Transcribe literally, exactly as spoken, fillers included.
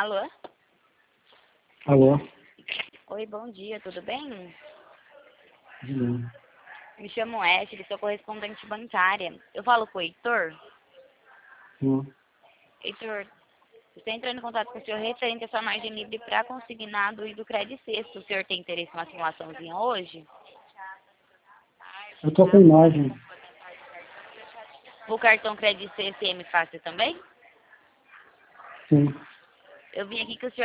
Alô? Alô? Oi, bom dia, tudo bem? Hum. Me chamo Ashley, sou correspondente bancária. Eu falo com o Heitor. Hum. Heitor, estou entrando em contato com o senhor referente à sua margem livre para consignado e do Credit Sexto. O senhor tem interesse em uma simulaçãozinha hoje? Eu tô sem margem. O cartão Credit C S M Fácil também? Sim. Eu vim aqui que o senhor